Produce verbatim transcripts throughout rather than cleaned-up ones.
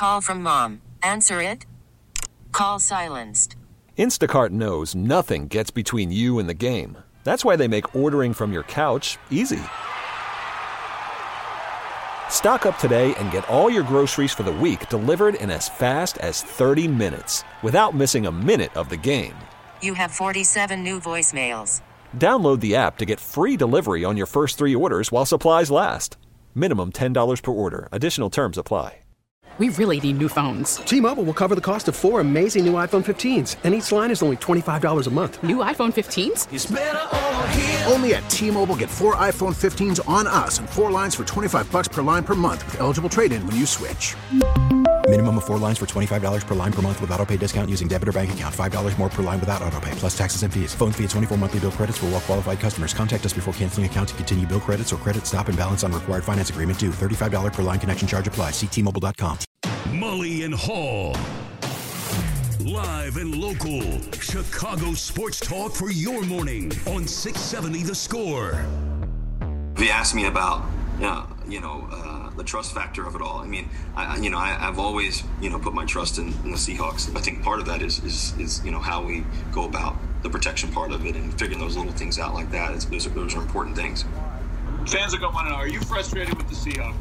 Call from mom. Answer it. Call silenced. Instacart knows nothing gets between you and the game. That's why they make ordering from your couch easy. Stock up today and get all your groceries for the week delivered in as fast as thirty minutes without missing a minute of the game. You have forty-seven new voicemails. Download the app to get free delivery on your first three orders while supplies last. Minimum ten dollars per order. Additional terms apply. We really need new phones. T-Mobile will cover the cost of four amazing new iPhone fifteens, and each line is only twenty-five dollars a month. New iPhone fifteens? It's better over here. Only at T-Mobile, get four iPhone fifteens on us and four lines for twenty-five bucks per line per month with eligible trade-in when you switch. Minimum of four lines for twenty-five dollars per line per month with autopay discount using debit or bank account. five dollars more per line without autopay, plus taxes and fees. Phone fee at twenty-four monthly bill credits for well-qualified customers. Contact us before canceling account to continue bill credits or credit stop and balance on required finance agreement due. thirty-five dollars per line connection charge applies. See T Mobile dot com. Mully and Hall. Live and local. Chicago sports talk for your morning on six seventy The Score. If you ask me about, you know, you know uh, the trust factor of it all, I mean, I, you know, I, I've always, you know, put my trust in, in the Seahawks. I think part of that is, is, is, you know, how we go about the protection part of it and figuring those little things out like that. It's, those, are, those are important things. Fans are going to know, are you frustrated with the Seahawks?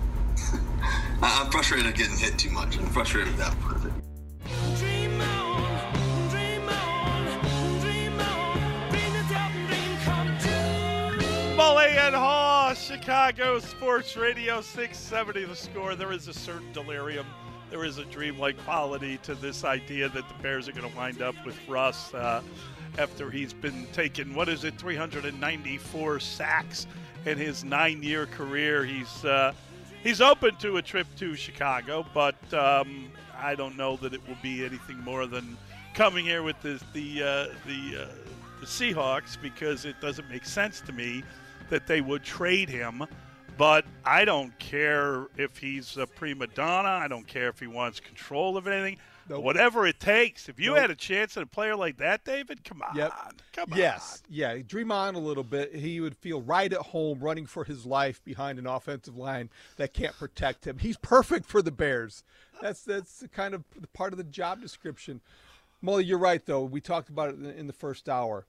I'm frustrated at getting hit too much. I'm frustrated with that part of it. Dream on, dream on, dream on, dream the top dream come true. Mully and Haw, Chicago Sports Radio six seventy The Score. There is a certain delirium. There is a dreamlike quality to this idea that the Bears are going to wind up with Russ uh, after he's been taking, what is it, three hundred ninety-four sacks in his nine-year career. He's uh, he's open to a trip to Chicago, but um, I don't know that it will be anything more than coming here with the the uh, the, uh, the Seahawks, because it doesn't make sense to me that they would trade him. But I don't care if he's a prima donna. I don't care if he wants control of anything. Nope. Whatever it takes. If you nope. had a chance at a player like that, David, come on. Yep. Come yes. on. Yeah, dream on a little bit. He would feel right at home running for his life behind an offensive line that can't protect him. He's perfect for the Bears. That's that's kind of part of the job description. Mully, you're right, though. We talked about it in the first hour.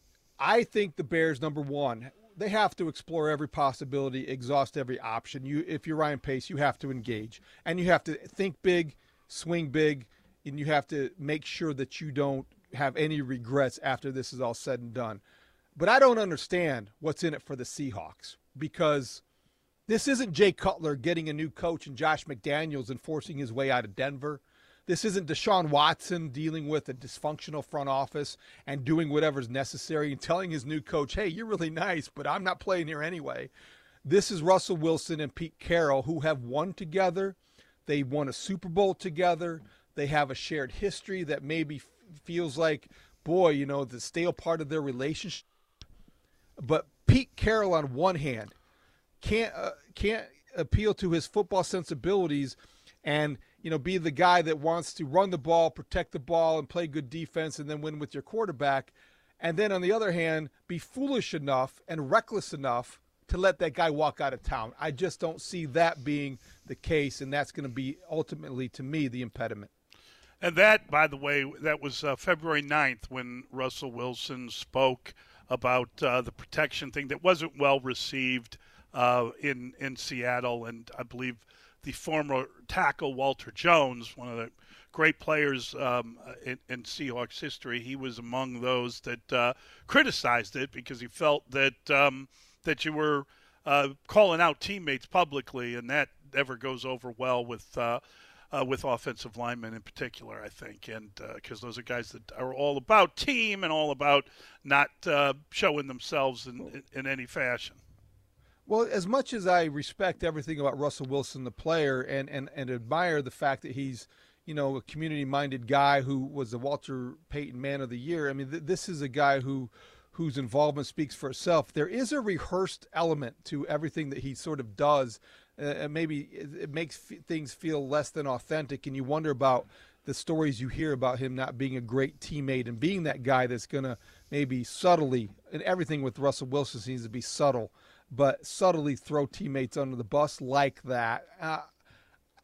I think the Bears, number one, they have to explore every possibility, exhaust every option. You, if you're Ryan Pace, you have to engage. And you have to think big, swing big, and you have to make sure that you don't have any regrets after this is all said and done. But I don't understand what's in it for the Seahawks, because this isn't Jay Cutler getting a new coach and Josh McDaniels and forcing his way out of Denver. This isn't Deshaun Watson dealing with a dysfunctional front office and doing whatever's necessary and telling his new coach, hey, you're really nice, but I'm not playing here anyway. This is Russell Wilson and Pete Carroll, who have won together. They won a Super Bowl together. They have a shared history that maybe f- feels like, boy, you know, the stale part of their relationship. But Pete Carroll, on one hand, can't uh, can't appeal to his football sensibilities and, you know, be the guy that wants to run the ball, protect the ball, and play good defense and then win with your quarterback. And then, on the other hand, be foolish enough and reckless enough to let that guy walk out of town. I just don't see that being the case, and that's going to be ultimately, to me, the impediment. And that, by the way, that was uh, February ninth when Russell Wilson spoke about uh, the protection thing that wasn't well received uh, in, in Seattle. And I believe the former tackle, Walter Jones, one of the great players um, in, in Seahawks history, he was among those that uh, criticized it because he felt that um, that you were uh, calling out teammates publicly, and that never goes over well with uh, uh, with offensive linemen in particular, I think, and because uh, those are guys that are all about team and all about not uh, showing themselves in, in, in any fashion. Well, as much as I respect everything about Russell Wilson, the player, and, and, and admire the fact that he's, you know, a community-minded guy who was the Walter Payton Man of the Year, I mean, th- this is a guy who whose involvement speaks for itself. There is a rehearsed element to everything that he sort of does. Uh, and maybe it, it makes f- things feel less than authentic, and you wonder about the stories you hear about him not being a great teammate and being that guy that's going to maybe subtly, and everything with Russell Wilson seems to be subtle, but subtly throw teammates under the bus like that. Uh,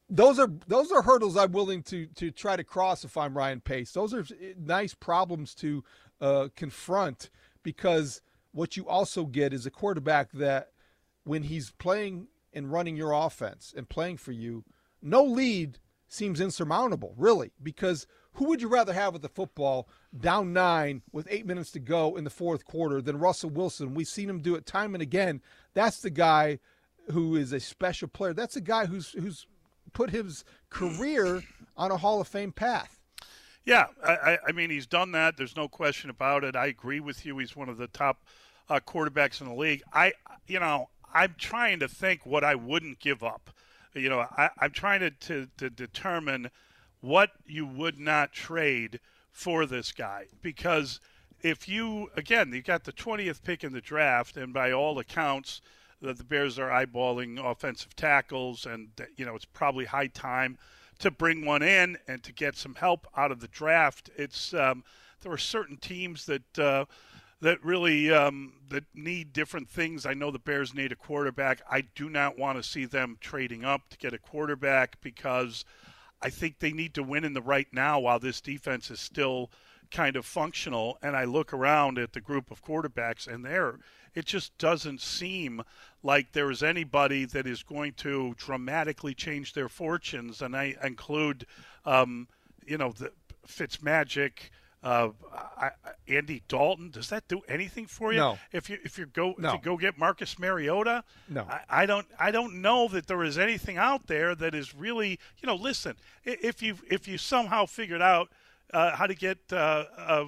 those are those are hurdles I'm willing to to try to cross if I'm Ryan Pace. Those are nice problems to uh, confront, because what you also get is a quarterback that when he's playing and running your offense and playing for you, no lead seems insurmountable, really, because who would you rather have with the football down nine with eight minutes to go in the fourth quarter than Russell Wilson? We've seen him do it time and again. That's the guy who is a special player. That's a guy who's who's put his career on a Hall of Fame path. Yeah, I, I mean, he's done that. There's no question about it. I agree with you. He's one of the top uh, quarterbacks in the league. I, you know, I'm trying to think what I wouldn't give up. You know, I, I'm trying to, to, to determine what you would not trade for this guy. Because if you, again, you got the twentieth pick in the draft, and by all accounts, the, the Bears are eyeballing offensive tackles, and, you know, it's probably high time to bring one in and to get some help out of the draft. It's um, there are certain teams that uh, that really um, that need different things. I know the Bears need a quarterback. I do not want to see them trading up to get a quarterback, because I think they need to win in the right now while this defense is still kind of functional. And I look around at the group of quarterbacks, and there it just doesn't seem like there is anybody that is going to dramatically change their fortunes. And I include, um, you know, the Fitzmagic, uh, I, Andy Dalton. Does that do anything for you? No. If you if you go No. if you go get Marcus Mariota, No. I, I don't I don't know that there is anything out there that is really, you know. Listen, i- if you if you somehow figured out uh, how to get uh, uh,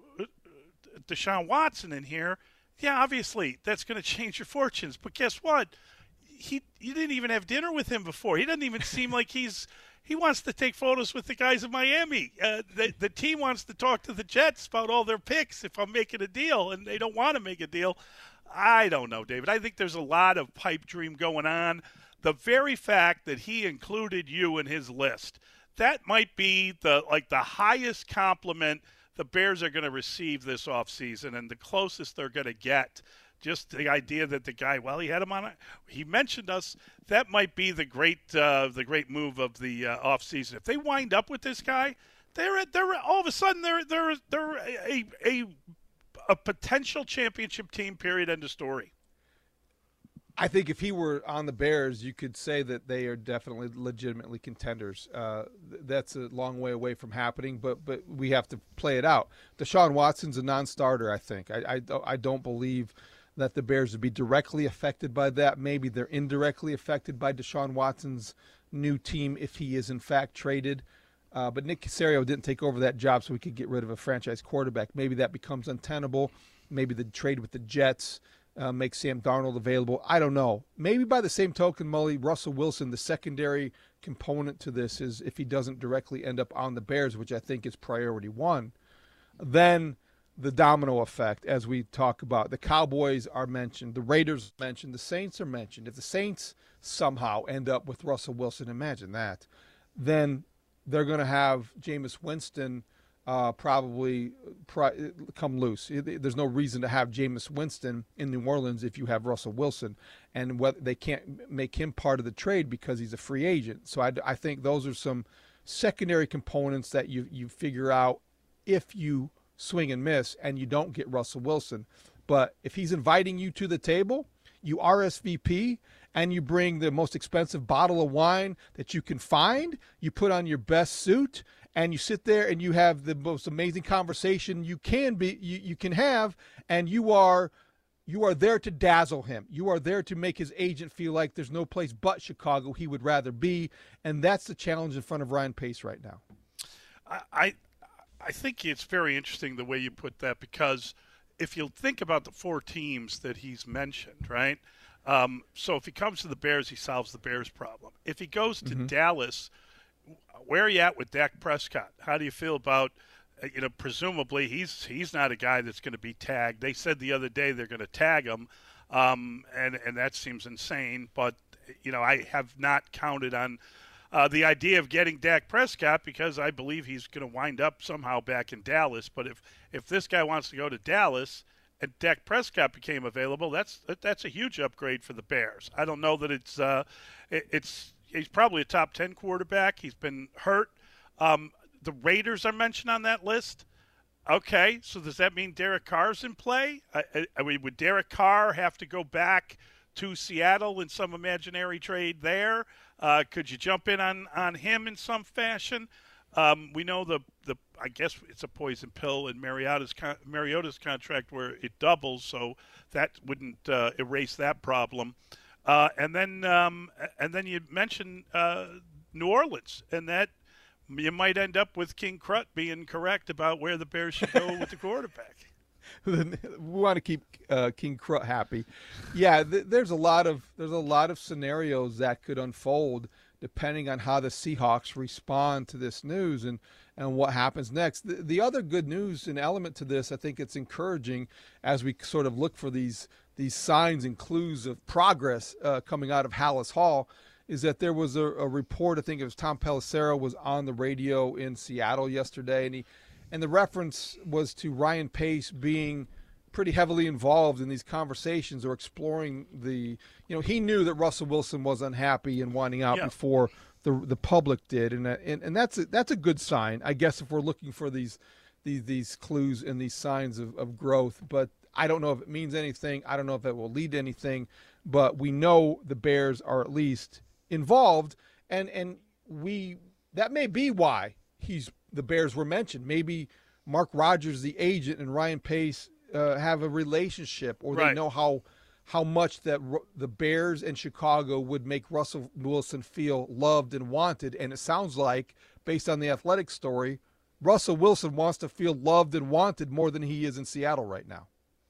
Deshaun Watson in here, yeah, obviously that's going to change your fortunes. But guess what? He you didn't even have dinner with him before. He doesn't even seem like he's he wants to take photos with the guys in Miami. Uh, the the team wants to talk to the Jets about all their picks if I'm making a deal, and they don't want to make a deal. I don't know, David. I think there's a lot of pipe dream going on. The very fact that he included you in his list, that might be the like the highest compliment the Bears are going to receive this offseason, and the closest they're going to get. Just the idea that the guy, well, he had him on, he mentioned us. That might be the great, uh, the great move of the uh, offseason. If they wind up with this guy, they're they're all of a sudden they're they're they're a a, a potential championship team. Period. End of story. I think if he were on the Bears, you could say that they are definitely legitimately contenders. Uh, th- that's a long way away from happening, but but we have to play it out. Deshaun Watson's a non-starter, I think. I, I, don't- I don't believe that the Bears would be directly affected by that. Maybe they're indirectly affected by Deshaun Watson's new team if he is in fact traded. Uh, but Nick Caserio didn't take over that job so we could get rid of a franchise quarterback. Maybe that becomes untenable. Maybe the trade with the Jets Uh, make Sam Darnold available. I don't know. Maybe by the same token, Mully, Russell Wilson, the secondary component to this is if he doesn't directly end up on the Bears, which I think is priority one, then the domino effect, as we talk about. The Cowboys are mentioned. The Raiders are mentioned. The Saints are mentioned. If the Saints somehow end up with Russell Wilson, imagine that, then they're going to have Jameis Winston Uh, probably pri- come loose. There's no reason to have Jameis Winston in New Orleans if you have Russell Wilson, and whether they can't make him part of the trade because he's a free agent. So I, I think those are some secondary components that you you figure out if you swing and miss and you don't get Russell Wilson. But if he's inviting you to the table, you R S V P and you bring the most expensive bottle of wine that you can find, you put on your best suit, and you sit there and you have the most amazing conversation you can be you, you can have, and you are you are there to dazzle him. You are there to make his agent feel like there's no place but Chicago he would rather be, and that's the challenge in front of Ryan Pace right now. I I think it's very interesting the way you put that, because if you think about the four teams that he's mentioned, right? Um, so if he comes to the Bears, he solves the Bears problem. If he goes to Mm-hmm. Dallas, where are you at with Dak Prescott? How do you feel about, uh, you know, presumably he's he's not a guy that's going to be tagged. They said the other day they're going to tag him, um, and, and that seems insane. But, you know, I have not counted on uh, the idea of getting Dak Prescott because I believe he's going to wind up somehow back in Dallas. But if, if this guy wants to go to Dallas and Dak Prescott became available, that's that's a huge upgrade for the Bears. I don't know that it's uh, it, it's he's probably a top ten quarterback. He's been hurt. Um, the Raiders are mentioned on that list. Okay, so does that mean Derek Carr's in play? I, I, I mean, would Derek Carr have to go back to Seattle in some imaginary trade there? Uh, could you jump in on, on him in some fashion? Um, we know the, the I guess it's a poison pill in Mariota's con- Mariota's contract where it doubles, so that wouldn't uh, erase that problem. Uh, and then um, and then you mentioned uh, New Orleans, and that you might end up with King Krut being correct about where the Bears should go with the quarterback. We want to keep uh, King Krut happy. Yeah, th- there's a lot of there's a lot of scenarios that could unfold depending on how the Seahawks respond to this news and, and what happens next. The, the other good news and element to this, I think it's encouraging as we sort of look for these these signs and clues of progress uh, coming out of Hallis Hall, is that there was a, a report, I think it was Tom Pelissero was on the radio in Seattle yesterday, and he and the reference was to Ryan Pace being pretty heavily involved in these conversations or exploring the, you know, he knew that Russell Wilson was unhappy and wanting out Yeah. before the the public did, and and, and that's a, that's a good sign, I guess, if we're looking for these these these clues and these signs of, of growth. But I don't know if it means anything. I don't know if it will lead to anything, but we know the Bears are at least involved, and and we that may be why he's the Bears were mentioned. Maybe Mark Rodgers, the agent, and Ryan Pace uh, have a relationship, or they Right. know how how much that Ru- the Bears and Chicago would make Russell Wilson feel loved and wanted. And it sounds like, based on the Athletic story, Russell Wilson wants to feel loved and wanted more than he is in Seattle right now.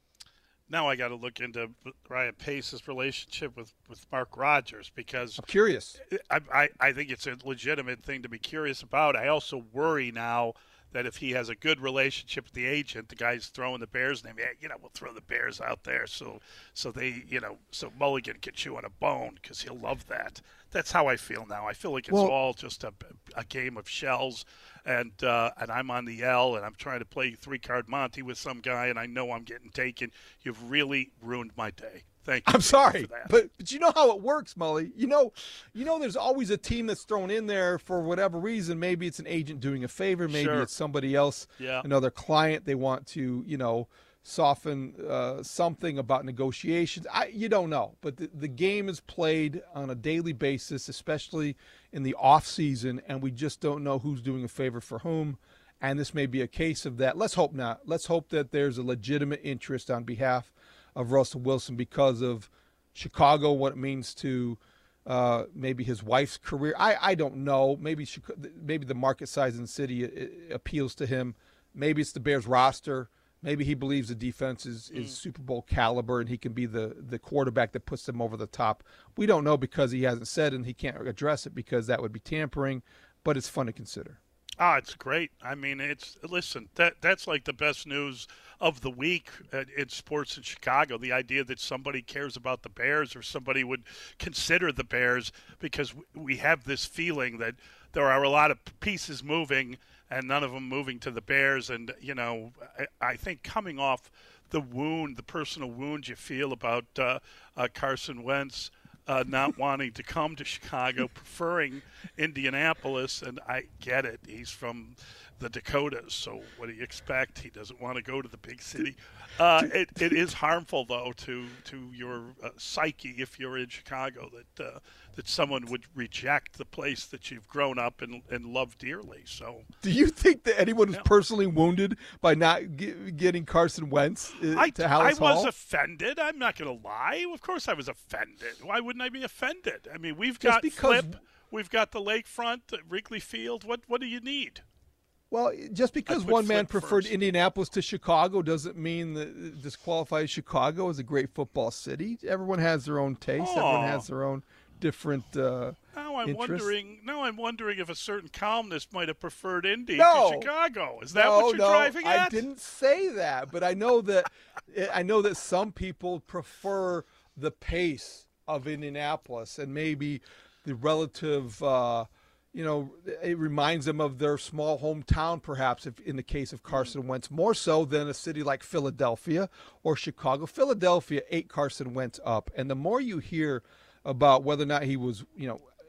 Now I got to look into Ryan Pace's relationship with, with Mark Rodgers, because I'm curious. I, I, I think it's a legitimate thing to be curious about. I also worry now that if he has a good relationship with the agent, the guy's throwing the Bears name, yeah, you know, we'll throw the Bears out there so so they, you know, so Mulligan can chew on a bone because he'll love that. That's how I feel now. I feel like it's Well- all just a, a game of shells, and uh, and I'm on the L, and I'm trying to play three-card Monte with some guy, and I know I'm getting taken. You've really ruined my day. Thank you. I'm sorry, for that. but but you know how it works, Mully. You know, you know, there's always a team that's thrown in there for whatever reason. Maybe it's an agent doing a favor. Maybe Sure. it's somebody else, Yeah. another client. They want to, you know, soften uh, something about negotiations. I you don't know, but the, the game is played on a daily basis, especially in the off season, and we just don't know who's doing a favor for whom. And this may be a case of that. Let's hope not. Let's hope that there's a legitimate interest on behalf of Russell Wilson because of Chicago, what it means to uh, maybe his wife's career. I, I don't know. Maybe Chicago, maybe the market size in the city uh, appeals to him. Maybe it's the Bears roster. Maybe he believes the defense is, is Super Bowl caliber and he can be the, the quarterback that puts them over the top. We don't know because he hasn't said and he can't address it because that would be tampering, but it's fun to consider. Ah, it's great. I mean, it's listen. That that's like the best news of the week in sports in Chicago. The idea that somebody cares about the Bears or somebody would consider the Bears, because we have this feeling that there are a lot of pieces moving and none of them moving to the Bears. And you know, I, I think coming off the wound, the personal wound you feel about uh, uh, Carson Wentz. Uh, not wanting to come to Chicago, preferring Indianapolis, and I get it. He's from the Dakotas, so what do you expect? He doesn't want to go to the big city. Uh, it, it is harmful, though, to to your uh, psyche if you're in Chicago that uh, that someone would reject the place that you've grown up and, and love dearly. So, do you think that anyone was Yeah. personally wounded by not ge- getting Carson Wentz uh, I, to I Hallis Hall? was offended. I'm not going to lie. Of course I was offended. Why wouldn't I be offended? I mean, we've Just got because- Flip. We've got the lakefront, uh, Wrigley Field. What what do you need? Well, just because put one man Flip preferred first. Indianapolis to Chicago doesn't mean that it disqualifies Chicago as a great football city. Everyone has their own taste. Everyone Aw. has their own different uh, Now I'm interests. wondering. Now I'm wondering if a certain columnist might have preferred Indy No. to Chicago. Is that no, what you're no, driving I at? didn't say that, but I know that I know that some people prefer the pace of Indianapolis and maybe the relative. Uh, You know, it reminds them of their small hometown, perhaps, if in the case of Carson Wentz, more so than a city like Philadelphia or Chicago. Philadelphia ate Carson Wentz up. And the more you hear about whether or not he was, you know,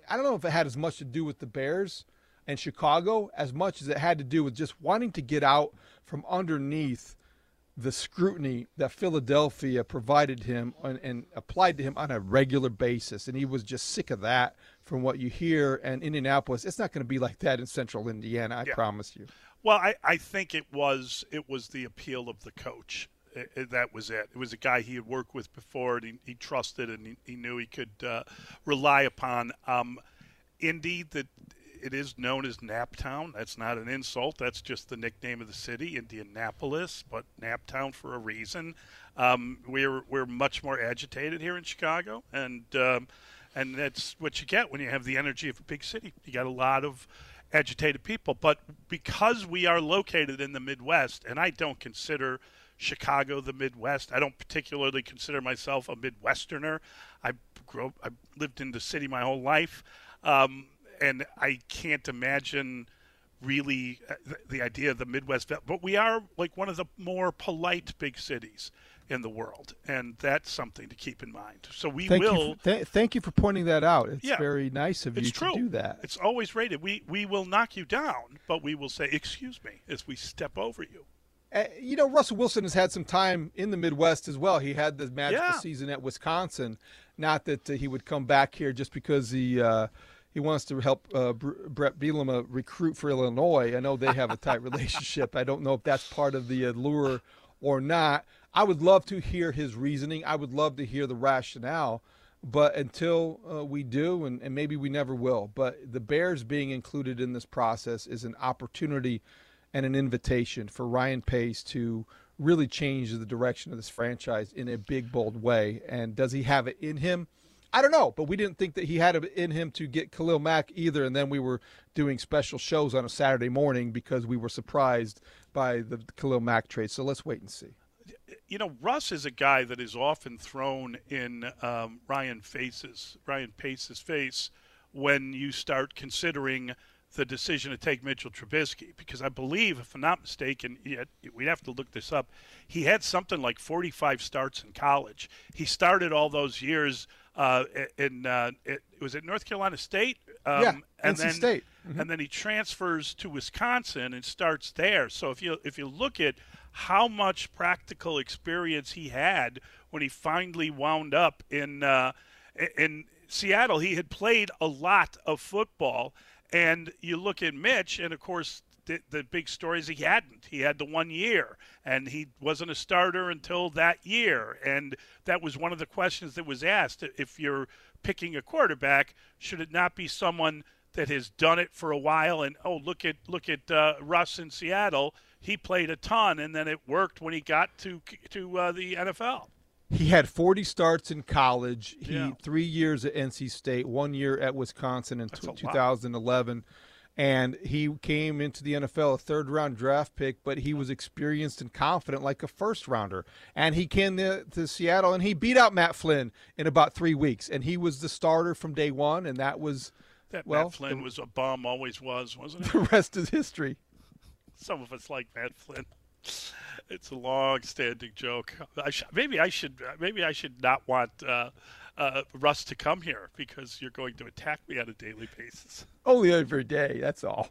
I don't know if it had as much to do with the Bears and Chicago as much as it had to do with just wanting to get out from underneath the scrutiny that Philadelphia provided him and, and applied to him on a regular basis. And he was just sick of that from what you hear. And Indianapolis, it's not going to be like that in central Indiana, I Yeah. promise you. Well, I, I think it was it was the appeal of the coach. It, it, that was it. It was a guy he had worked with before, and he, he trusted, and he, he knew he could uh, rely upon. Um, Indy, that it is known as Naptown. That's not an insult. That's just the nickname of the city, Indianapolis, but Naptown for a reason. Um, we're we're much more agitated here in Chicago, and um, and that's what you get when you have the energy of a big city. You got a lot of agitated people, but because we are located in the Midwest, and I don't consider Chicago the Midwest. I don't particularly consider myself a Midwesterner. I grew up, I lived in the city my whole life, um, and I can't imagine really the, the idea of the Midwest. But we are like one of the more polite big cities in the world, and that's something to keep in mind. So we thank will. You for, th- thank you for pointing that out. It's Yeah. very nice of It's you true. to do that. It's always rated. We we will knock you down, but we will say, excuse me, as we step over you. Uh, you know, Russell Wilson has had some time in the Midwest as well. He had the magical Yeah. season at Wisconsin. Not that uh, he would come back here just because he uh, he wants to help uh, Br- Brett Bielema recruit for Illinois. I know they have a tight relationship. I don't know if that's part of the allure or not. I would love to hear his reasoning. I would love to hear the rationale. But until uh, we do, and, and maybe we never will, but the Bears being included in this process is an opportunity and an invitation for Ryan Pace to really change the direction of this franchise in a big, bold way. And does he have it in him? I don't know, but we didn't think that he had it in him to get Khalil Mack either, and then we were doing special shows on a Saturday morning because we were surprised by the Khalil Mack trade. So let's wait and see. You know, Russ is a guy that is often thrown in um, Ryan Pace's, Ryan Pace's face when you start considering the decision to take Mitchell Trubisky, because I believe, if I'm not mistaken, yet we'd have to look this up, he had something like forty-five starts in college. He started all those years uh, in, uh, it, was it North Carolina State? Um, yeah, and N C then, State. Mm-hmm. And then he transfers to Wisconsin and starts there. So if you if you look at how much practical experience he had when he finally wound up in uh, in Seattle, he had played a lot of football. And you look at Mitch, and of course, the, the big story is he hadn't. He had the one year, and he wasn't a starter until that year. And that was one of the questions that was asked. If you're picking a quarterback, should it not be someone that has done it for a while? And, oh, look at look at uh, Russ in Seattle. He played a ton, and then it worked when he got to to uh, the N F L. He had forty starts in college. He Yeah. three years at N C State, one year at Wisconsin in That's t- a lot. two thousand eleven. And he came into the N F L a third-round draft pick, but he was experienced and confident like a first-rounder. And he came to, to Seattle, and he beat out Matt Flynn in about three weeks. And he was the starter from day one, and that was, That well, Matt Flynn the, was a bum, always was, wasn't it? the rest is history. Some of us like Matt Flynn. It's a long-standing joke. I sh- maybe I should. Maybe I should not want uh, uh, Russ to come here because you're going to attack me on a daily basis. Only every day, that's all.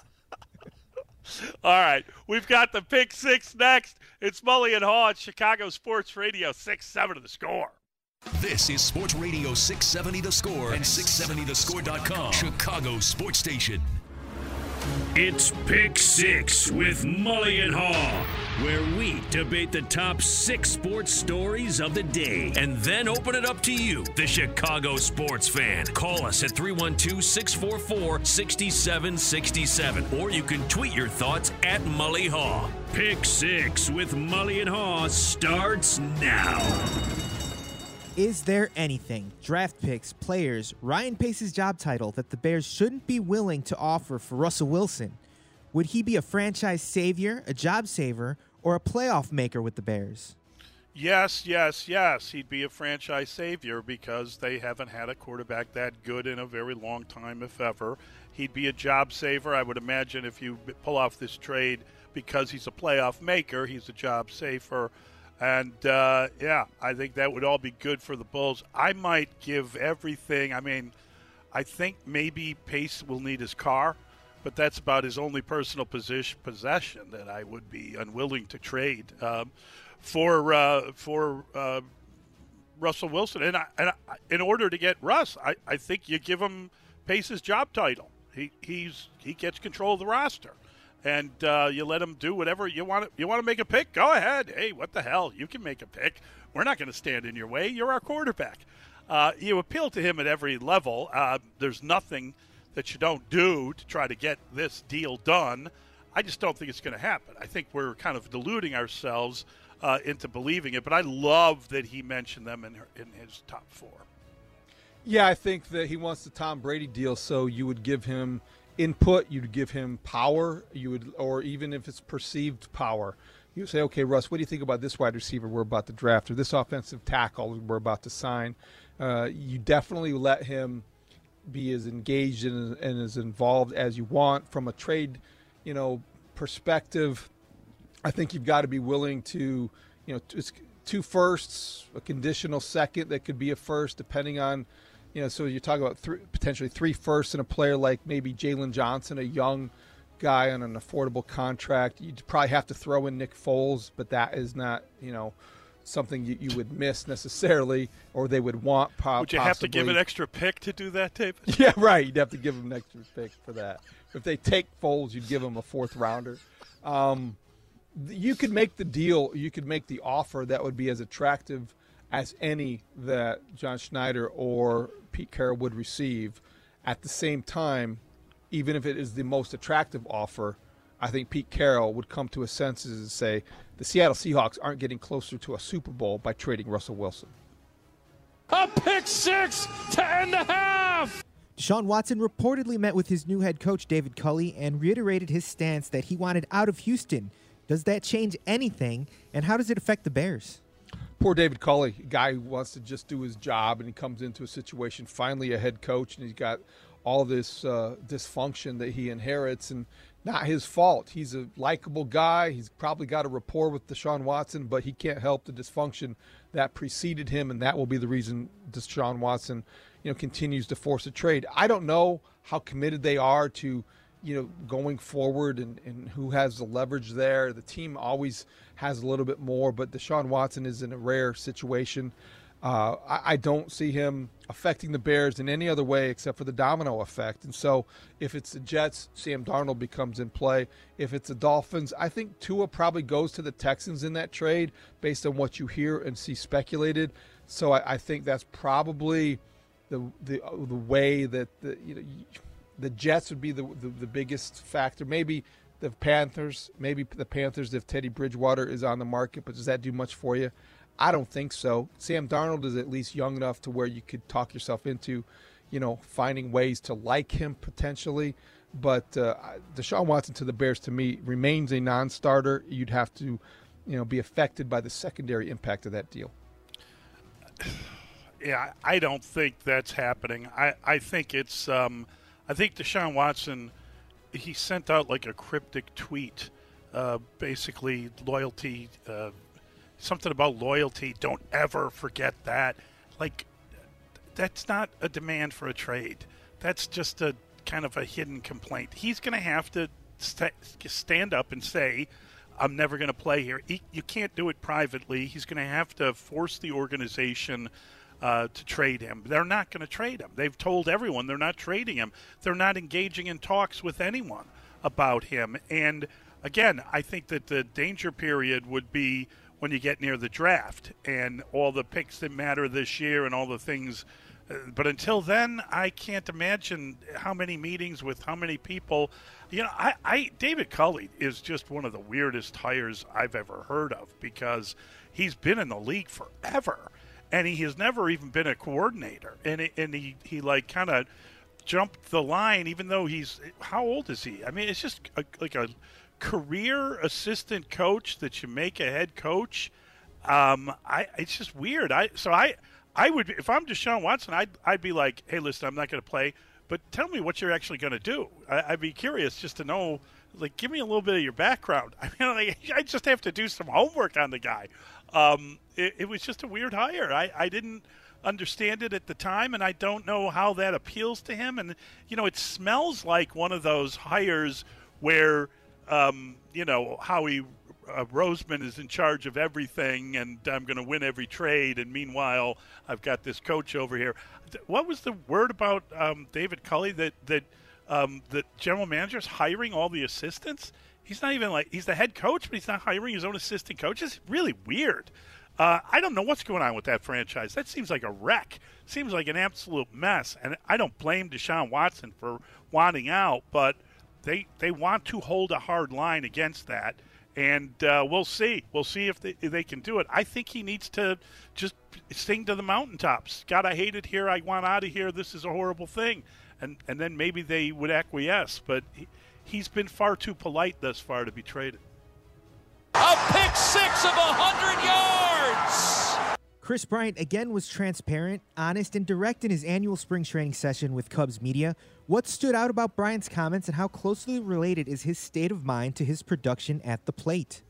All right, we've got the Pick Six next. It's Mully and Haw at Chicago Sports Radio six seven to the Score. This is Sports Radio six seventy The Score and six seventy the score dot com, Chicago Sports Station. It's Pick Six with Mully and Haw, where we debate the top six sports stories of the day and then open it up to you, the Chicago sports fan. Call us at three one two, six four four, six seven six seven, or you can tweet your thoughts at Mully Haw. Pick Six with Mully and Haw starts now. Is there anything, draft picks, players, Ryan Pace's job title, that the Bears shouldn't be willing to offer for Russell Wilson? Would he be a franchise savior, a job saver, or a playoff maker with the Bears? Yes, yes, yes. He'd be a franchise savior because they haven't had a quarterback that good in a very long time, if ever. He'd be a job saver. I would imagine if you pull off this trade because he's a playoff maker, he's a job saver. And, uh, yeah, I think that would all be good for the Bulls. I might give everything. I mean, I think maybe Pace will need his car, but that's about his only personal position, possession that I would be unwilling to trade um, for uh, for uh, Russell Wilson. And, I, and I, in order to get Russ, I, I think you give him Pace's job title. He he's he gets control of the roster, and uh, you let him do whatever you want. To, you want to make a pick? Go ahead. Hey, what the hell? You can make a pick. We're not going to stand in your way. You're our quarterback. Uh, you appeal to him at every level. Uh, there's nothing that you don't do to try to get this deal done. I just don't think it's going to happen. I think we're kind of deluding ourselves uh, into believing it, but I love that he mentioned them in, her, in his top four. Yeah, I think that he wants the Tom Brady deal, so you would give him input, you'd give him power, you would, or even if it's perceived power, you would say, okay, Russ, what do you think about this wide receiver we're about to draft or this offensive tackle we're about to sign? Uh, you definitely let him be as engaged and, and as involved as you want from a trade, you know, perspective. I think you've got to be willing to, you know, it's two firsts, a conditional second that could be a first, depending on, you know. So you're talking about three, potentially three firsts and a player like maybe Jalen Johnson, a young guy on an affordable contract. You'd probably have to throw in Nick Foles, but that is not, you know, something you, you would miss necessarily, or they would want. Po- would you possibly. have to give an extra pick to do that, David? Yeah, right. You'd have to give them an extra pick for that. If they take Foles, you'd give them a fourth rounder. Um, you could make the deal. You could make the offer that would be as attractive as any that John Schneider or Pete Carroll would receive. At the same time, even if it is the most attractive offer, I think Pete Carroll would come to his senses and say the Seattle Seahawks aren't getting closer to a Super Bowl by trading Russell Wilson. A pick six to end the half. Deshaun Watson reportedly met with his new head coach, David Culley, and reiterated his stance that he wanted out of Houston. Does that change anything, and how does it affect the Bears? Poor David Culley, a guy who wants to just do his job, and he comes into a situation, finally a head coach, and he's got all this uh, dysfunction that he inherits, and not his fault. He's a likable guy. He's probably got a rapport with Deshaun Watson, but he can't help the dysfunction that preceded him, and that will be the reason Deshaun Watson, you know, continues to force a trade. I don't know how committed they are to, you know, going forward and, and who has the leverage there. The team always has a little bit more, but Deshaun Watson is in a rare situation. Uh, I, I don't see him affecting the Bears in any other way except for the domino effect. And so if it's the Jets, Sam Darnold becomes in play. If it's the Dolphins, I think Tua probably goes to the Texans in that trade based on what you hear and see speculated. So I, I think that's probably the the the way that the, you know, the Jets would be the, the the biggest factor. Maybe the Panthers, maybe the Panthers if Teddy Bridgewater is on the market, but does that do much for you? I don't think so. Sam Darnold is at least young enough to where you could talk yourself into, you know, finding ways to like him potentially. But uh, Deshaun Watson to the Bears, to me, remains a non-starter. You'd have to, you know, be affected by the secondary impact of that deal. Yeah, I don't think that's happening. I, I think it's um, – I think Deshaun Watson, he sent out like a cryptic tweet, uh, basically loyalty uh, – something about loyalty. Don't ever forget that. Like, that's not a demand for a trade. That's just a kind of a hidden complaint. He's going to have to st- stand up and say, I'm never going to play here. He, you can't do it privately. He's going to have to force the organization uh, to trade him. They're not going to trade him. They've told everyone they're not trading him. They're not engaging in talks with anyone about him. And, again, I think that the danger period would be when you get near the draft and all the picks that matter this year and all the things. Uh, but until then, I can't imagine how many meetings with how many people. You know, I, I David Culley is just one of the weirdest hires I've ever heard of because he's been in the league forever. And he has never even been a coordinator. And, it, and he, he like kind of jumped the line, even though he's – how old is he? I mean, it's just a, like a – career assistant coach that you make a head coach. Um, I it's just weird. I so I I would if I'm Deshaun Watson, I'd I'd be like, hey, listen, I'm not going to play, but tell me what you're actually going to do. I, I'd be curious just to know. Like, give me a little bit of your background. I mean, like, I just have to do some homework on the guy. Um, it, it was just a weird hire. I, I didn't understand it at the time, and I don't know how that appeals to him. And, you know, it smells like one of those hires where, um, you know, Howie uh, Roseman is in charge of everything, and I'm going to win every trade, and meanwhile, I've got this coach over here. What was the word about um, David Culley, that, that um, the general manager's hiring all the assistants? He's not even like – he's the head coach, but he's not hiring his own assistant coaches? Really weird. Uh, I don't know what's going on with that franchise. That seems like a wreck. Seems like an absolute mess. And I don't blame Deshaun Watson for wanting out, but they they want to hold a hard line against that. And uh, we'll see. We'll see if they, if they can do it. I think he needs to just sing to the mountaintops. God, I hate it here. I want out of here. This is a horrible thing. And, and then maybe they would acquiesce. But he, he's been far too polite thus far to be traded. A pick six of one hundred yards! Chris Bryant again was transparent, honest, and direct in his annual spring training session with Cubs media. What stood out about Bryant's comments, and how closely related is his state of mind to his production at the plate?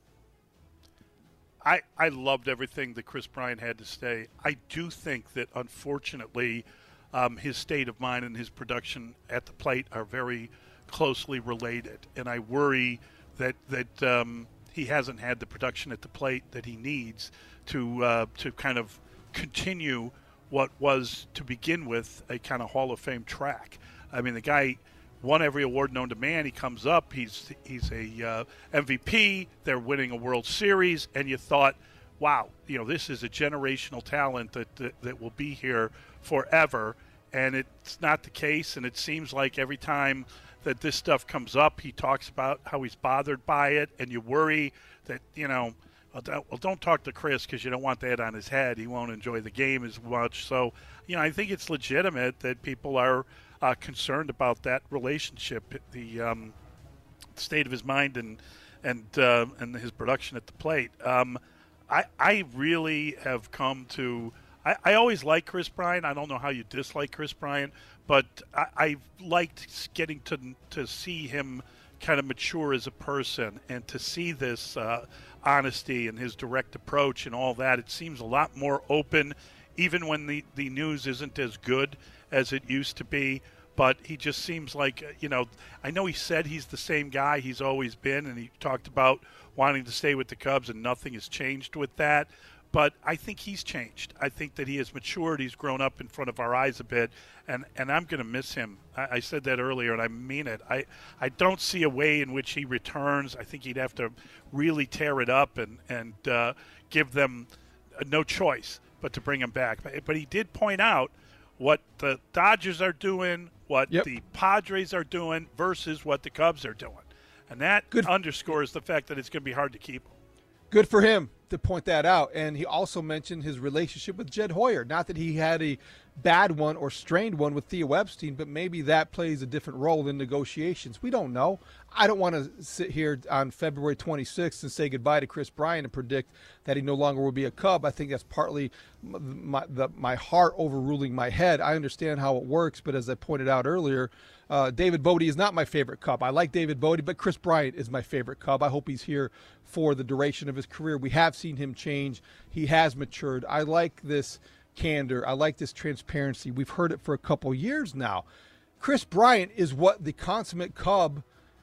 I, I loved everything that Chris Bryant had to say. I do think that, unfortunately, um, his state of mind and his production at the plate are very closely related. And I worry that that um, he hasn't had the production at the plate that he needs to uh, to kind of continue what was, to begin with, a kind of Hall of Fame track. I mean, the guy won every award known to man. He comes up, he's he's a uh, M V P. They're winning a World Series, and you thought, wow, you know, this is a generational talent that that, that will be here forever. And it's not the case. And it seems like every time that this stuff comes up, he talks about how he's bothered by it, and you worry that, you know, well, don't talk to Chris because you don't want that on his head. He won't enjoy the game as much. So, you know, I think it's legitimate that people are uh, concerned about that relationship, the um, state of his mind and and uh, and his production at the plate. Um, I I really have come to. I, I always like Chris Bryant. I don't know how you dislike Chris Bryant, but I, I've liked getting to to see him kind of mature as a person, and to see this uh, honesty and his direct approach and all that. It seems a lot more open, even when the, the news isn't as good as it used to be. But he just seems like, you know, I know he said he's the same guy he's always been, and he talked about wanting to stay with the Cubs, and nothing has changed with that. But I think he's changed. I think that he has matured. He's grown up in front of our eyes a bit, and, and I'm going to miss him. I, I said that earlier, and I mean it. I, I don't see a way in which he returns. I think he'd have to really tear it up and, and uh, give them no choice but to bring him back. But, but he did point out what the Dodgers are doing, what yep. the Padres are doing versus what the Cubs are doing. And that Good. underscores the fact that it's going to be hard to keep him. Good for him to point that out. And he also mentioned his relationship with Jed Hoyer. Not that he had a bad one or strained one with Theo Epstein, but maybe that plays a different role in negotiations. We don't know. I don't want to sit here on February twenty-sixth and say goodbye to Chris Bryant and predict that he no longer will be a Cub. I think that's partly my, the, my heart overruling my head. I understand how it works, but as I pointed out earlier, Uh, David Bote is not my favorite Cub. I like David Bote, but Chris Bryant is my favorite Cub. I hope he's here for the duration of his career. We have seen him change. He has matured. I like this candor. I like this transparency. We've heard it for a couple years now. Chris Bryant is what the consummate Cub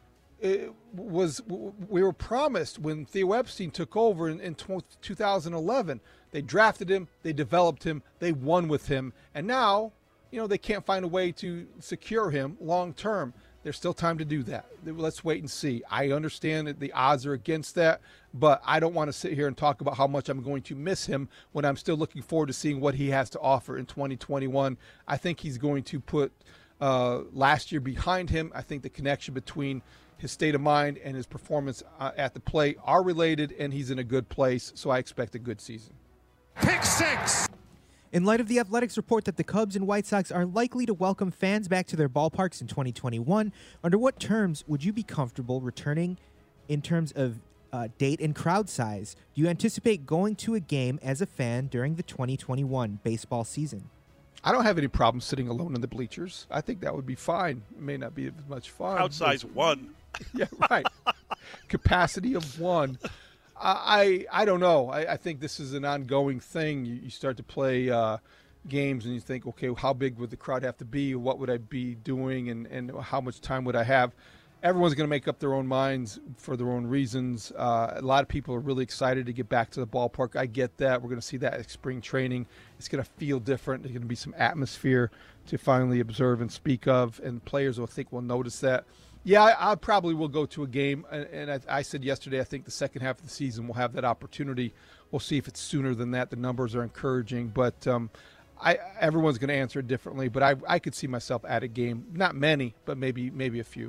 uh, was. We were promised when Theo Epstein took over in, in two thousand eleven. They drafted him. They developed him. They won with him. And now, you know, they can't find a way to secure him long term. There's still time to do that. Let's wait and see. I understand that the odds are against that, but I don't want to sit here and talk about how much I'm going to miss him when I'm still looking forward to seeing what he has to offer in twenty twenty-one. I think he's going to put uh, last year behind him. I think the connection between his state of mind and his performance uh, at the plate are related, and he's in a good place, so I expect a good season. Pick six! In light of the Athletics report that the Cubs and White Sox are likely to welcome fans back to their ballparks in twenty twenty-one, under what terms would you be comfortable returning in terms of uh, date and crowd size? Do you anticipate going to a game as a fan during the twenty twenty-one baseball season? I don't have any problem sitting alone in the bleachers. I think that would be fine. It may not be as much fun. Crowd size one. Yeah, right. Capacity of one. I I don't know. I, I think this is an ongoing thing. You, you start to play uh, games and you think, okay, how big would the crowd have to be? What would I be doing? And, and how much time would I have? Everyone's going to make up their own minds for their own reasons. Uh, a lot of people are really excited to get back to the ballpark. I get that. We're going to see that at spring training. It's going to feel different. There's going to be some atmosphere to finally observe and speak of, and players will think will notice that. Yeah, I, I probably will go to a game, and, and I, I said yesterday I think the second half of the season we'll have that opportunity. We'll see if it's sooner than that. The numbers are encouraging, but um, I, everyone's going to answer it differently. But I, I could see myself at a game. Not many, but maybe maybe a few.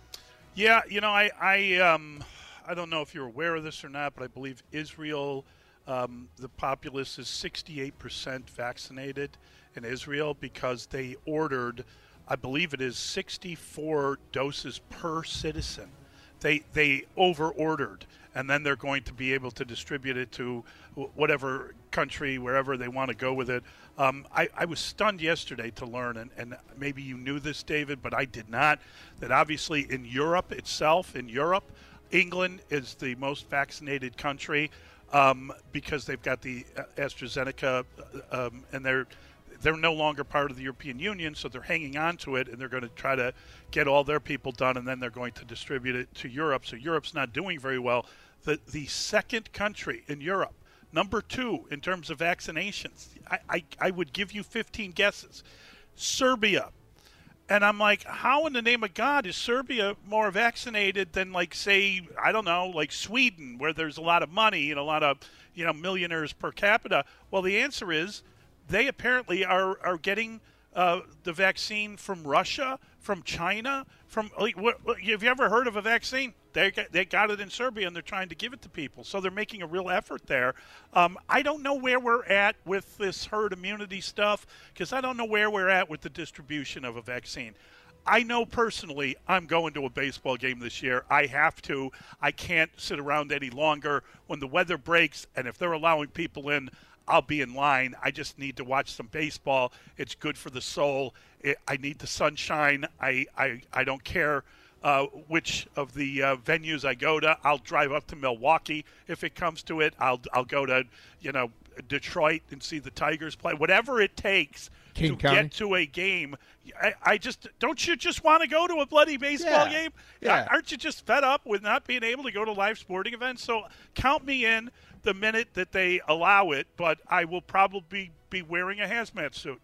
Yeah, you know, I I, um, I don't know if you're aware of this or not, but I believe Israel, um, the populace is sixty-eight percent vaccinated in Israel because they ordered, I believe it is sixty-four doses per citizen. They they over-ordered, and then they're going to be able to distribute it to whatever country, wherever they want to go with it. Um, I, I was stunned yesterday to learn, and, and maybe you knew this, David, but I did not, that obviously in Europe itself, in Europe, England is the most vaccinated country um, because they've got the AstraZeneca, um, and they're they're no longer part of the European Union, so they're hanging on to it, and they're going to try to get all their people done, and then they're going to distribute it to Europe. So Europe's not doing very well. The the second country in Europe, number two in terms of vaccinations, I, I, I would give you fifteen guesses. Serbia. And I'm like, how in the name of God is Serbia more vaccinated than, like, say, I don't know, like Sweden, where there's a lot of money and a lot of, you know, millionaires per capita? Well, the answer is they apparently are, are getting uh, the vaccine from Russia, from China, from like, what, have you ever heard of a vaccine? They got, they got it in Serbia, and they're trying to give it to people. So they're making a real effort there. Um, I don't know where we're at with this herd immunity stuff because I don't know where we're at with the distribution of a vaccine. I know personally I'm going to a baseball game this year. I have to. I can't sit around any longer. When the weather breaks and if they're allowing people in, I'll be in line. I just need to watch some baseball. It's good for the soul. It, I need the sunshine. I, I, I don't care uh, which of the uh, venues I go to. I'll drive up to Milwaukee if it comes to it. I'll I'll go to, you know, Detroit and see the Tigers play. Whatever it takes King to County. get to a game. I, I just don't you just want to go to a bloody baseball Yeah. game? Yeah. Aren't you just fed up with not being able to go to live sporting events? So count me in the minute that they allow it, but I will probably be wearing a hazmat suit.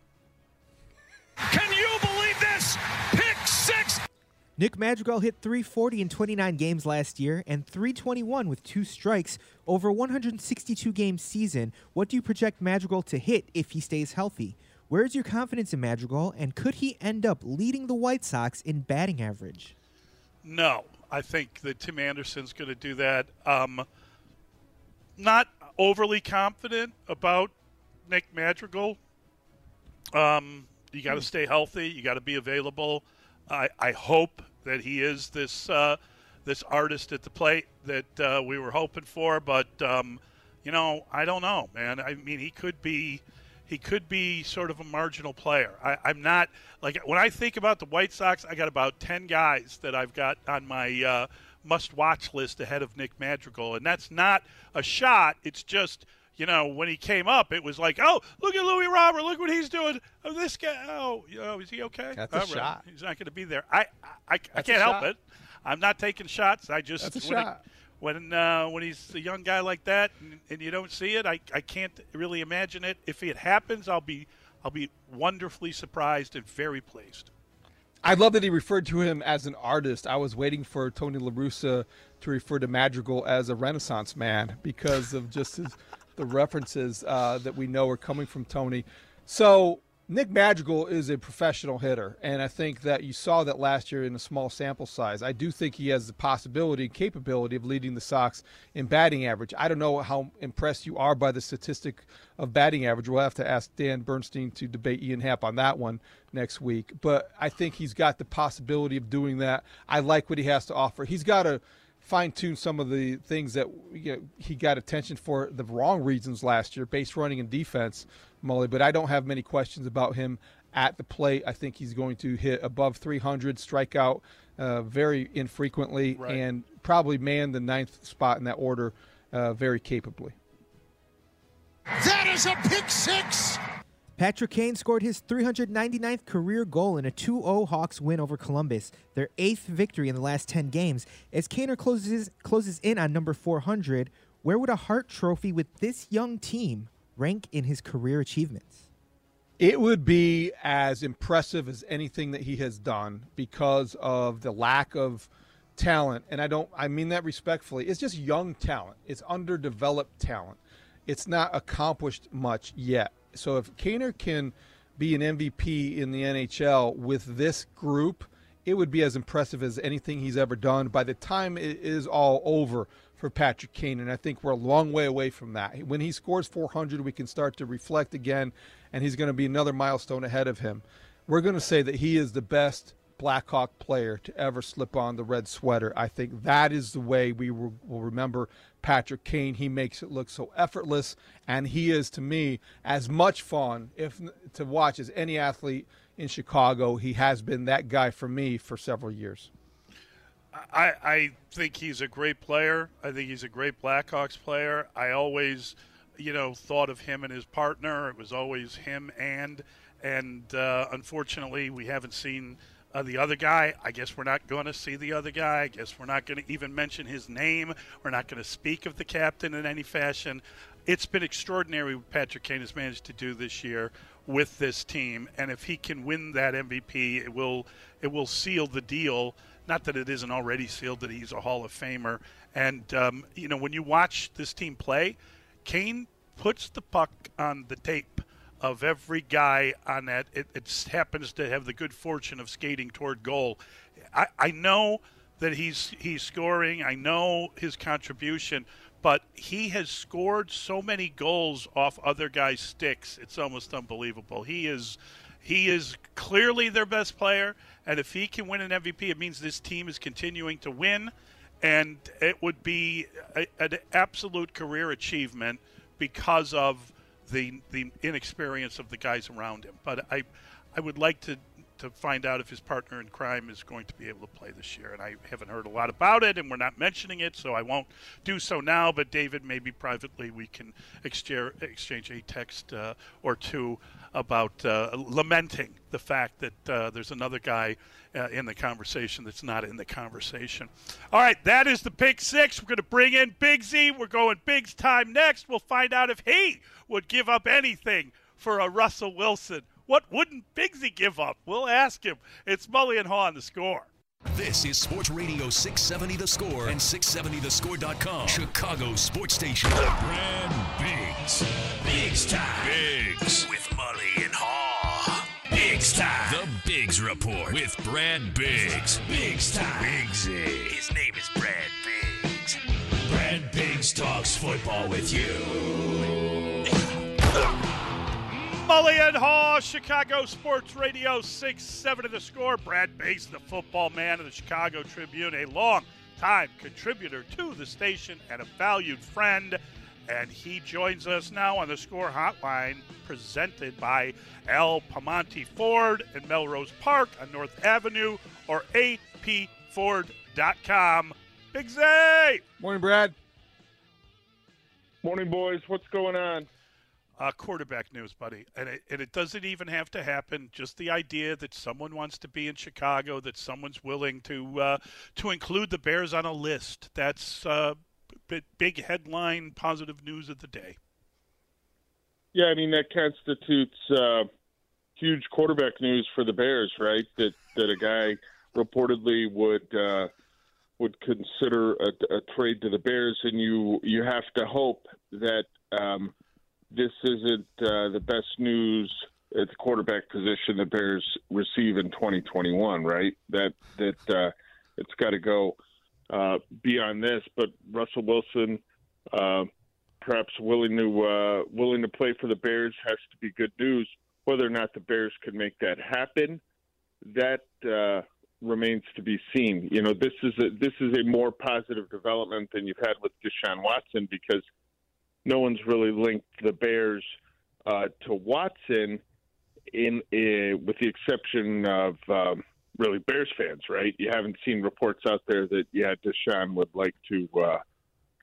Can you believe this? Pick six. Nick Madrigal hit three forty in twenty-nine games last year and three twenty-one with two strikes over a one hundred sixty-two game season. What do you project Madrigal to hit if he stays healthy? Where is your confidence in Madrigal, and could he end up leading the White Sox in batting average? No, I think that Tim Anderson's going to do that. Um, not overly confident about Nick Madrigal. Um, you got to stay healthy. You got to be available. I, I hope that he is this uh, this artist at the plate that uh, we were hoping for. But um, you know, I don't know, man. I mean, he could be he could be sort of a marginal player. I, I'm not like when I think about the White Sox, I got about ten guys that I've got on my uh, must-watch list ahead of Nick Madrigal, and that's not a shot. It's just, you know, when he came up, it was like, oh, look at Louis Robert, look what he's doing. Oh, this guy, oh, you know, is he okay? That's a All right. shot. He's not going to be there. I, I, I That's can't a help shot. it. I'm not taking shots. I just That's a when, shot. It, when uh, when he's a young guy like that, and, and you don't see it, I, I can't really imagine it. If it happens, I'll be I'll be wonderfully surprised and very pleased. I love that he referred to him as an artist. I was waiting for Tony La Russa to refer to Madrigal as a Renaissance man because of just his, the references uh, that we know are coming from Tony. So Nick Madrigal is a professional hitter, and I think that you saw that last year in a small sample size. I do think he has the possibility and capability of leading the Sox in batting average. I don't know how impressed you are by the statistic of batting average. We'll have to ask Dan Bernstein to debate Ian Happ on that one next week. But I think he's got the possibility of doing that. I like what he has to offer. He's got to fine-tune some of the things that, you know, he got attention for the wrong reasons last year, base running and defense, Mully. But I don't have many questions about him at the plate. I think he's going to hit above three hundred, strike out uh, very infrequently, Right. and probably man the ninth spot in that order uh, very capably. That is a pick six. Patrick Kane scored his three hundred ninety-ninth career goal in a two oh Hawks win over Columbus, their eighth victory in the last ten games. As Kaner closes closes in on number four hundred, where would a Hart Trophy with this young team rank in his career achievements? It would be as impressive as anything that he has done because of the lack of talent. And I don't, I mean that respectfully. It's just young talent. It's underdeveloped talent. It's not accomplished much yet. So if Kaner can be an M V P in the N H L with this group, it would be as impressive as anything he's ever done by the time it is all over for Patrick Kane. And I think we're a long way away from that. When he scores four hundred, we can start to reflect again, and he's going to be another milestone ahead of him. We're going to say that he is the best Blackhawk player to ever slip on the red sweater. I think that is the way we will remember Patrick Kane. He makes it look so effortless, and he is, to me, as much fun if to watch as any athlete in Chicago. He has been that guy for me for several years. I, I think he's a great player. I think he's a great Blackhawks player. I always, you know, thought of him and his partner. It was always him and, and uh, unfortunately we haven't seen Uh, the other guy. I guess we're not going to see the other guy. I guess we're not going to even mention his name. We're not going to speak of the captain in any fashion. It's been extraordinary what Patrick Kane has managed to do this year with this team, and if he can win that M V P, it will it will seal the deal. Not that it isn't already sealed that he's a Hall of Famer. And um, you know, when you watch this team play, Kane puts the puck on the tape of every guy on that. It, it happens to have the good fortune of skating toward goal. I, I know that he's he's scoring. I know his contribution, but he has scored so many goals off other guys' sticks. It's almost unbelievable. He is he is clearly their best player, and if he can win an M V P, it means this team is continuing to win, and it would be a, an absolute career achievement because of the the inexperience of the guys around him. But I I would like to, to find out if his partner in crime is going to be able to play this year. And I haven't heard a lot about it, and we're not mentioning it, so I won't do so now. But, David, maybe privately we can exchange, exchange a text uh, or two about uh, lamenting the fact that uh, there's another guy uh, in the conversation that's not in the conversation. All right, that is the Pick Six. We're going to bring in Big Z. We're going Big's time next. We'll find out if he would give up anything for a Russell Wilson. What wouldn't Big Z give up? We'll ask him. It's Mully and Haw on The Score. This is Sports Radio six seventy The Score and six seventy the score dot com. Chicago Sports Station. Brad Biggs. Biggs time. Biggs. With Mully and Haw. Biggs time. The Biggs Report with Brad Biggs. Biggs time. Biggsy. His name is Brad Biggs. Brad Biggs talks football with you. Mully and Haw, Chicago Sports Radio six seventy The Score. Brad Biggs, the football man of the Chicago Tribune, a long-time contributor to the station and a valued friend. And he joins us now on the Score Hotline, presented by Al Piemonte Ford in Melrose Park on North Avenue, or A P Ford dot com. Big Z! Morning, Brad. Morning, boys. What's going on? Uh, quarterback news, buddy. And it, and it doesn't even have to happen. Just the idea that someone wants to be in Chicago, that someone's willing to uh, to include the Bears on a list. That's uh, b- big headline, positive news of the day. Yeah, I mean, that constitutes uh, huge quarterback news for the Bears, right? That that a guy reportedly would uh, would consider a, a trade to the Bears, and you you have to hope that um, this isn't uh, the best news at the quarterback position the Bears receive in twenty twenty-one, right? That that uh, it's got to go uh, beyond this. But Russell Wilson, uh, perhaps willing to uh, willing to play for the Bears, has to be good news. Whether or not the Bears can make that happen, that uh, remains to be seen. You know, this is a, this is a more positive development than you've had with Deshaun Watson, because no one's really linked the Bears uh, to Watson, in, in with the exception of um, really Bears fans, right? You haven't seen reports out there that yeah, Deshaun would like to uh,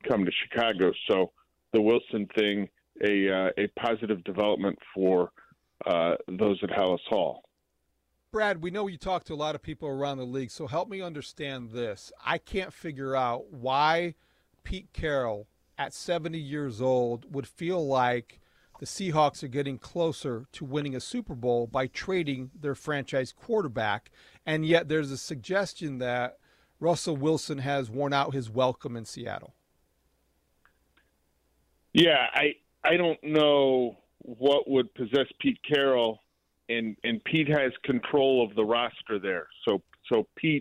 come to Chicago. So the Wilson thing, a uh, a positive development for uh, those at Hallis Hall. Brad, we know you talk to a lot of people around the league, so help me understand this. I can't figure out why Pete Carroll, at seventy years old, would feel like the Seahawks are getting closer to winning a Super Bowl by trading their franchise quarterback, and yet there's a suggestion that Russell Wilson has worn out his welcome in Seattle. Yeah, I I don't know what would possess Pete Carroll, and and Pete has control of the roster there. So so Pete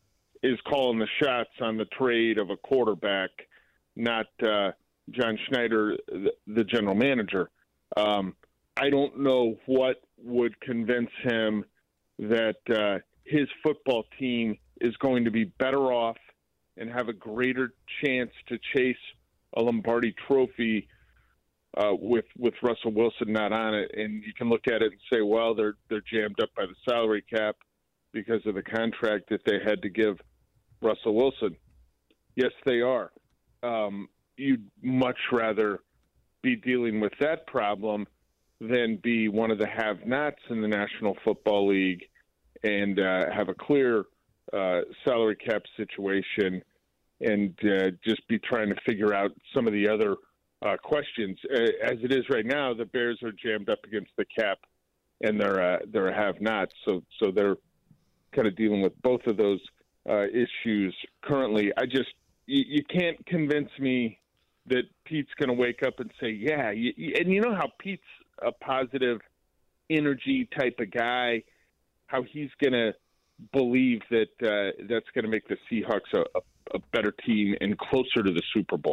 is calling the shots on the trade of a quarterback, not uh, John Schneider, the, the general manager. Um, I don't know what would convince him that uh, his football team is going to be better off and have a greater chance to chase a Lombardi trophy uh, with with Russell Wilson not on it. And you can look at it and say, well, they're they're jammed up by the salary cap because of the contract that they had to give Russell Wilson. Yes, they are. Um, you'd much rather be dealing with that problem than be one of the have-nots in the National Football League and uh, have a clear uh, salary cap situation and uh, just be trying to figure out some of the other uh, questions. Uh, as it is right now, the Bears are jammed up against the cap, and they're uh, they're a have-not, so so they're kind of dealing with both of those uh, issues currently. I just you, you can't convince me that Pete's going to wake up and say, yeah, you, and you know how Pete's a positive energy type of guy, how he's going to believe that uh, that's going to make the Seahawks a, a, a better team and closer to the Super Bowl.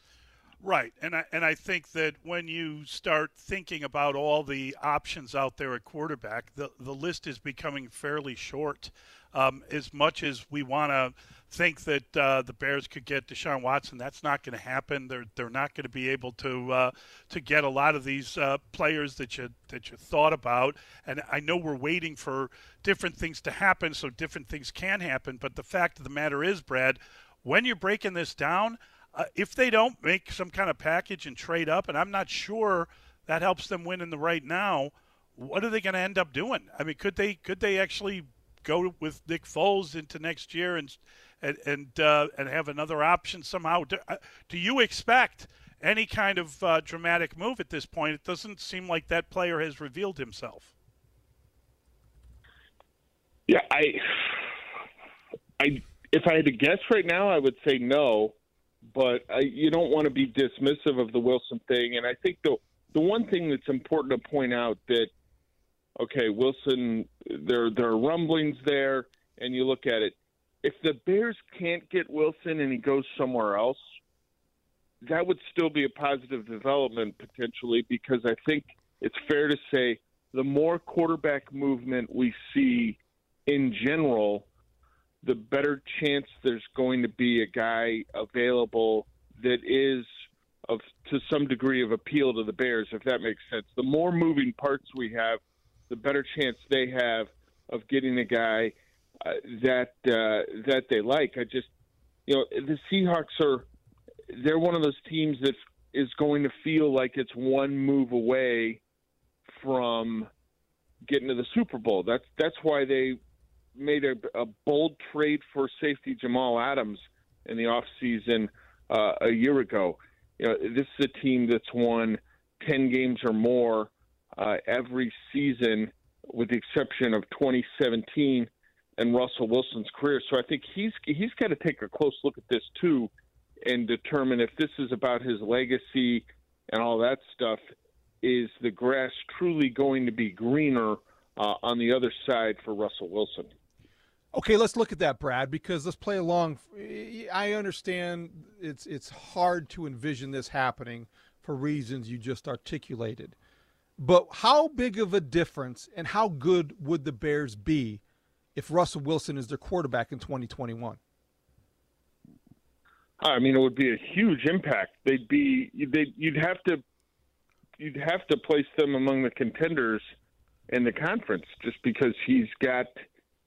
Right, and I and I think that when you start thinking about all the options out there at quarterback, the the list is becoming fairly short. Um, as much as we want to think that uh, the Bears could get Deshaun Watson, that's not going to happen. They're they're not going to be able to uh, to get a lot of these uh, players that you that you thought about. And I know we're waiting for different things to happen, so different things can happen. But the fact of the matter is, Brad, when you're breaking this down, Uh, if they don't make some kind of package and trade up, and I'm not sure that helps them win in the right now, what are they going to end up doing? I mean, could they could they actually go with Nick Foles into next year and and and, uh, and have another option somehow? Do, uh, do you expect any kind of uh, dramatic move at this point? It doesn't seem like that player has revealed himself. Yeah, I, I if I had to guess right now, I would say no. But I, you don't want to be dismissive of the Wilson thing. And I think the the one thing that's important to point out that, okay, Wilson, there there are rumblings there, and you look at it. If the Bears can't get Wilson and he goes somewhere else, that would still be a positive development potentially, because I think it's fair to say the more quarterback movement we see in general, the better chance there's going to be a guy available that is of to some degree of appeal to the Bears, if that makes sense. The more moving parts we have, the better chance they have of getting a guy uh, that uh, that they like. I just, you know, the Seahawks are they're one of those teams that is going to feel like it's one move away from getting to the Super Bowl. That's that's why they made a, a bold trade for safety Jamal Adams in the offseason uh, a year ago. You know, this is a team that's won ten games or more uh, every season, with the exception of twenty seventeen and Russell Wilson's career. So I think he's he's got to take a close look at this too and determine if this is about his legacy and all that stuff. Is the grass truly going to be greener uh, on the other side for Russell Wilson? Okay, let's look at that, Brad, because let's play along. I understand it's it's hard to envision this happening for reasons you just articulated. But how big of a difference and how good would the Bears be if Russell Wilson is their quarterback in twenty twenty-one? I mean, it would be a huge impact. They'd be they'd, you'd have to you'd have to place them among the contenders in the conference just because he's got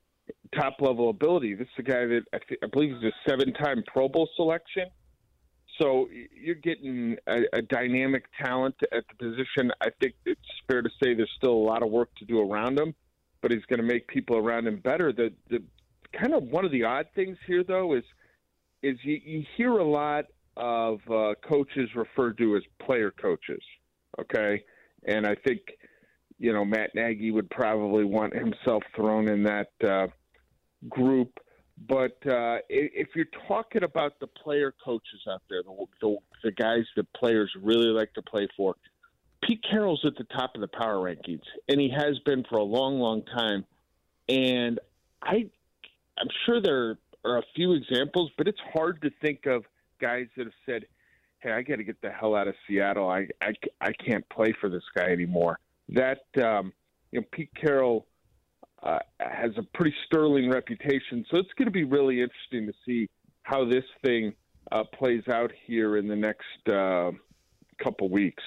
top level ability. This is a guy that I, th- I believe is a seven-time Pro Bowl selection. So you're getting a, a dynamic talent at the position. I think it's fair to say there's still a lot of work to do around him, but he's going to make people around him better. The, the kind of one of the odd things here, though, is is you, you hear a lot of uh, coaches referred to as player coaches, okay? And I think, you know, Matt Nagy would probably want himself thrown in that uh, group. But uh, if you're talking about the player coaches out there, the, the, the guys that players really like to play for, Pete Carroll's at the top of the power rankings, and he has been for a long, long time. And I, I'm sure there are a few examples, but it's hard to think of guys that have said, hey, I got to get the hell out of Seattle. I, I, I can't play for this guy anymore. That, um, you know, Pete Carroll uh, has a pretty sterling reputation. So it's going to be really interesting to see how this thing uh, plays out here in the next uh, couple weeks.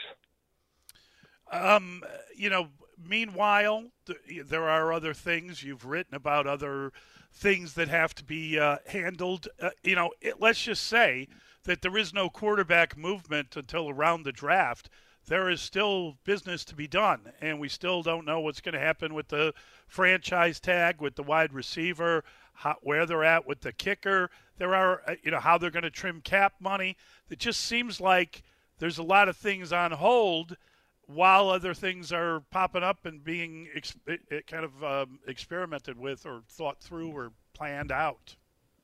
Um, you know, meanwhile, th- there are other things you've written about, other things that have to be uh, handled. Uh, you know, it, let's just say that there is no quarterback movement until around the draft. There is still business to be done, and we still don't know what's going to happen with the franchise tag, with the wide receiver, how, where they're at with the kicker. There are, uh, you know, how they're going to trim cap money. It just seems like there's a lot of things on hold while other things are popping up and being ex- kind of um, experimented with or thought through or planned out.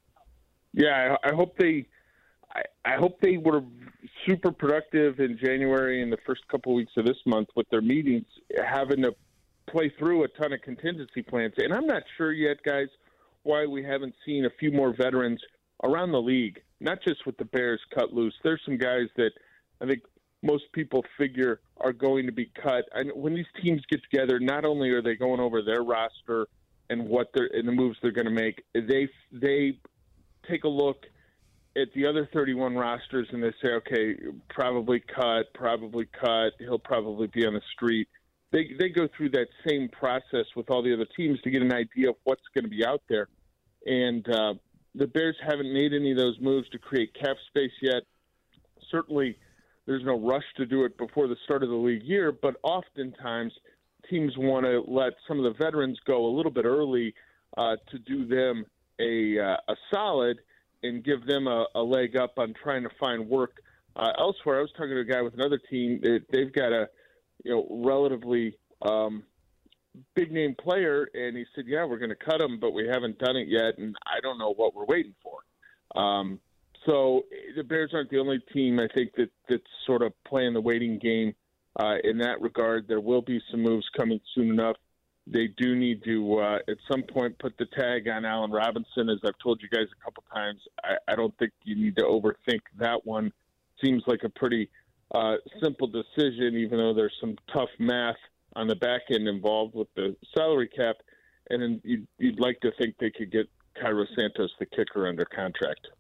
Yeah, I, I hope they I, I hope they were super productive in January and the first couple of weeks of this month with their meetings, having to play through a ton of contingency plans. And I'm not sure yet, guys, why we haven't seen a few more veterans around the league, not just with the Bears cut loose. There's some guys that I think most people figure are going to be cut. And when these teams get together, not only are they going over their roster and what they're and the moves they're going to make, they they take a look at the other thirty-one rosters and they say, okay, probably cut, probably cut. He'll probably be on the street. They they go through that same process with all the other teams to get an idea of what's going to be out there. And uh, the Bears haven't made any of those moves to create cap space yet. Certainly, there's no rush to do it before the start of the league year, but oftentimes teams want to let some of the veterans go a little bit early uh, to do them a, uh, a solid and give them a, a leg up on trying to find work uh, elsewhere. I was talking to a guy with another team that they've got a you know relatively um, big name player, and he said, "Yeah, we're going to cut him, but we haven't done it yet, and I don't know what we're waiting for." Um, So the Bears aren't the only team, I think, that, that's sort of playing the waiting game uh, in that regard. There will be some moves coming soon enough. They do need to, uh, at some point, put the tag on Allen Robinson. As I've told you guys a couple times, I, I don't think you need to overthink that one. Seems like a pretty uh, simple decision, even though there's some tough math on the back end involved with the salary cap. And then you'd, you'd like to think they could get Cairo Santos, the kicker, under contract.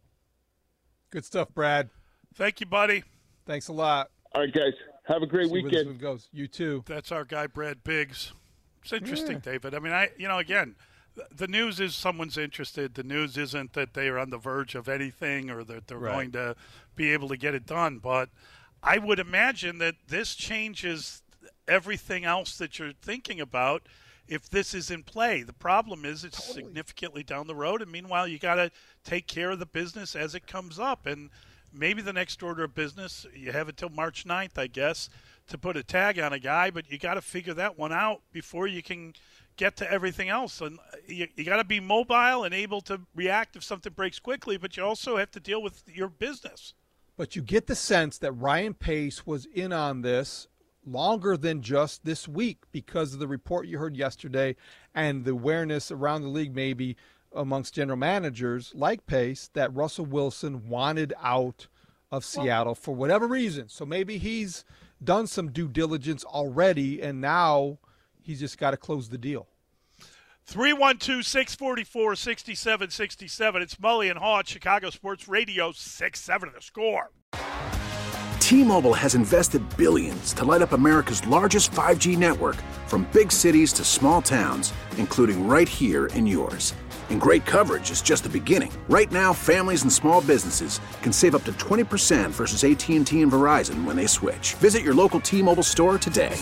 Good stuff, Brad. Thank you, buddy. Thanks a lot. All right, guys. Have a great See weekend. where this one goes. You too. That's our guy, Brad Biggs. It's interesting, Yeah. David. I mean, I you know, again, th- the news is someone's interested. The news isn't that they are on the verge of anything or that they're Right. going to be able to get it done. But I would imagine that this changes everything else that you're thinking about if this is in play. The problem is it's totally. significantly down the road, and meanwhile you got to take care of the business as it comes up. And maybe the next order of business, you have until March ninth, I guess, to put a tag on a guy, but you got to figure that one out before you can get to everything else. And you, you got to be mobile and able to react if something breaks quickly, but you also have to deal with your business. But you get the sense that Ryan Pace was in on this longer than just this week because of the report you heard yesterday and the awareness around the league maybe amongst general managers like Pace that Russell Wilson wanted out of Seattle for whatever reason. So maybe he's done some due diligence already and now he's just got to close the deal. three one two, six four four, six seven six seven. It's Mully and Haw at Chicago Sports Radio six seven The Score. T-Mobile has invested billions to light up America's largest five G network, from big cities to small towns, including right here in yours. And great coverage is just the beginning. Right now, families and small businesses can save up to twenty percent versus A T and T and Verizon when they switch. Visit your local T-Mobile store today.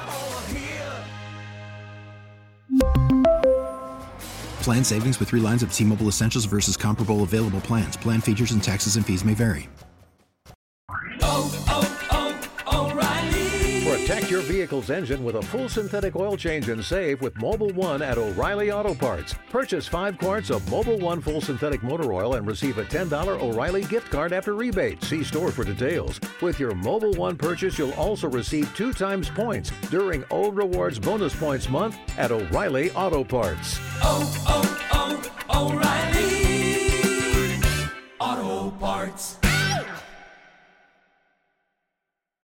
Plan savings with three lines of T-Mobile Essentials versus comparable available plans. Plan features and taxes and fees may vary. Protect your vehicle's engine with a full synthetic oil change and save with Mobil one at O'Reilly Auto Parts. Purchase five quarts of Mobil one full synthetic motor oil and receive a ten dollars O'Reilly gift card after rebate. See store for details. With your Mobil one purchase, you'll also receive two times points during O Rewards Bonus Points Month at O'Reilly Auto Parts. Oh, oh, oh, O'Reilly.